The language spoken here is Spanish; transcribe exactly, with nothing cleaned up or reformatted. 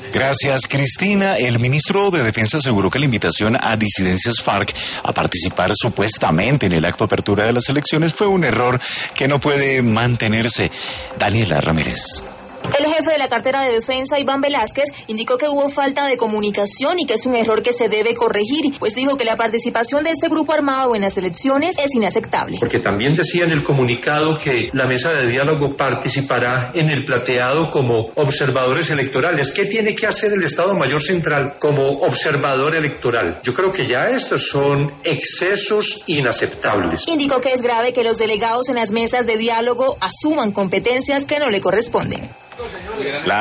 Gracias, Cristina. El ministro de Defensa aseguró que la invitación a disidencias FARC a participar supuestamente en el acto de apertura de las elecciones fue un error que no puede mantenerse. Daniela Ramírez. El jefe de la cartera de defensa, Iván Velázquez, indicó que hubo falta de comunicación y que es un error que se debe corregir, pues dijo que la participación de este grupo armado en las elecciones es inaceptable. Porque también decía en el comunicado que la mesa de diálogo participará en el plateado como observadores electorales. ¿Qué tiene que hacer el Estado Mayor Central como observador electoral? Yo creo que ya estos son excesos inaceptables. Indicó que es grave que los delegados en las mesas de diálogo asuman competencias que no le corresponden. La